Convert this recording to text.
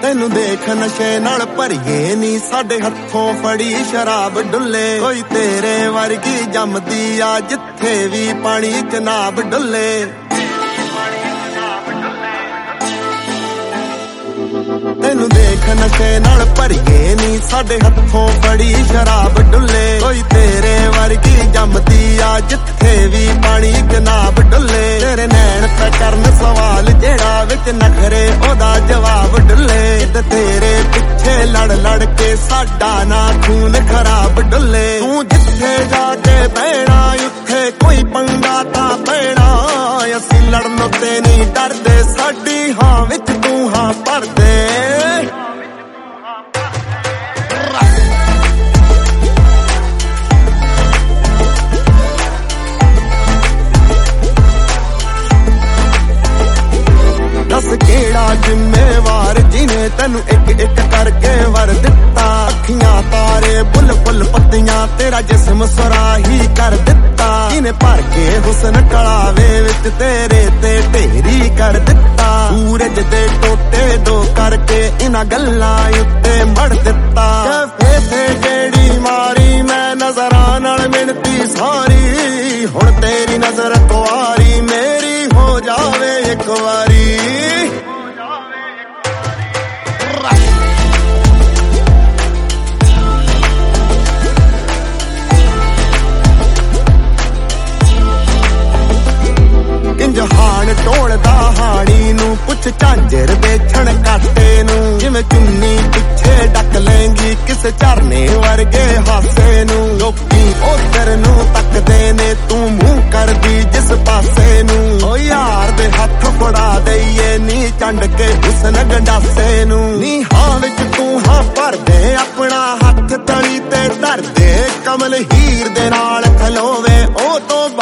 ਤੈਨੂੰ ਦੇਖ ਨਸ਼ੇ ਨਾਲ ਭਰੀਏ ਨੀ ਸਾਡੇ ਹੱਥੋਂ ਫੜੀ ਸ਼ਰਾਬ ਡੁੱਲੇ ਕੋਈ ਤੇਰੇ ਵਰਗੀ ਜੰਮਦੀ ਆ ਜਿੱਥੇ ਵੀ ਪਾਣੀ ਚ ਨਾਬ ਡੁੱਲੇ ਤੈਨੂੰ ਦੇਖ ਨਸ਼ੇ ਨਾਲ ਭਰੀਏ ਨੀ ਸਾਡੇ ਹੱਥੋਂ ਫੜੀ ਸ਼ਰਾਬ ਡੁੱਲੇ ਕੋਈ ਤੇਰੇ ਵਰਗੀ ਜੰਮਦੀ ਆ ਜਿੱਥੇ ਵੀ ਪਾਣੀ ਚ ਨਾਬ ਡੁੱਲੇ ਤੇਰੇ ਨੈਣ ਤੇ ਕਰਨ ਸਵਾਲ ਜਿਹੜਾ ਵਿੱਚ ਨਖਰੇ ਉਹਦਾ ਜਵਾਬ ਡੁੱਲੇ ਤੇ ਤੇਰੇ ਪਿੱਛੇ ਲੜ ਲੜ ਕੇ ਸਾਡਾ ਨਾ ਖੂਨ ਖਰਾਬ ਡੁੱਲੇ ਤੂੰ ਜਿੱਥੇ ਜਾ ਕੇ ਬਹਿਣਾ ਉੱਥੇ ਕੋਈ ਪੰਗਾ ਤਾਂ ਪੈਣਾ ਅਸੀਂ ਲੜਨ ਤੇ ਨਹੀਂ ਡਰਦੇ ਸਾਡੀ ਹਾਂ ਵਿੱਚ ਤੂੰ ਹਾਂ ਭਰਦੇ ਦੱਸ ਕਿਹੜਾ ਜ਼ਿੰਮੇਵਾਰ ਜਿਹਨੇ ਤੈਨੂੰ ਇੱਕ ਇੱਕ ਕਰਕੇ ਵਰ ਦਿੱਤਾ ਅੱਖੀਆਂ ਤਾਰੇ ਬੁੱਲ ਬੁੱਲ ਪੱਤੀਆਂ ਤੇਰਾ ਜਿਸਮ ਸੁਰਾਹੀ ਕਰ ਦਿੱਤਾ ਜਿਹਨੇ ਭਰ ਕੇ ਹੁਸਨ ਕਲਾਵੇ ਵਿੱਚ ਤੇਰੇ ਤੇ ਢੇਰੀ ਕਰ ਦਿੱਤਾ ਸੂਰਜ ਦੇ ਟੋਟੇ ਦੋ ਕਰਕੇ ਇਹਨਾਂ ਗੱਲਾਂ ਉੱਤੇ ਮੜ ਦਿੱਤਾ ਕਫੇ ਤੇ ਜਿਹੜੀ ਮਾਰੀ ਮੈਂ ਨਜ਼ਰਾਂ ਨਾਲ ਮਿਣਤੀ ਸਾਰੀ ਹੁਣ ਤੇਰੀ ਨਜ਼ਰ ਕੁਆਰੀ ਮੇਰੀ ਹੋ ਜਾਵੇ ਇੱਕ ਵਾਰੀ ਜਹਾਨ ਢੋਲਦਾ ਹਾਣੀ ਨੂੰ ਪੁੱਛ ਝਾਂਜਰ ਦੇ ਛਣ ਕਾਟੇ ਨੂੰ ਜਿਵੇਂ ਚੁੰਨੀ ਪਿੱਛੇ ਡੱਕ ਲੈਂਗੀ ਕਿਸੇ ਝਰਨੇ ਵਰਗੇ ਹਾਸੇ ਨੂੰ ਲੋਕੀ ਉਧਰ ਨੂੰ ਤੱਕਦੇ ਨੇ ਤੂੰ ਮੂੰਹ ਕਰਦੀ ਜਿਸ ਪਾਸੇ ਨੂੰ ਓ ਯਾਰ ਦੇ ਹੱਥ ਫੜਾ ਦਈਏ ਨੀ ਚੰਡ ਕੇ ਹੁਸਨ ਗੰਡਾਸੇ ਨੂੰ ਨੀ ਹਾਂ ਵਿੱਚ ਤੂੰ ਹਾਂ ਭਰਦੇ ਆਪਣਾ ਹੱਥ ਤਲੀ ਤੇ ਧਰਦੇ ਕਮਲ ਹੀਰ ਦੇ ਨਾਲ ਖਲੋਵੇ ਉਹ ਤੋਂ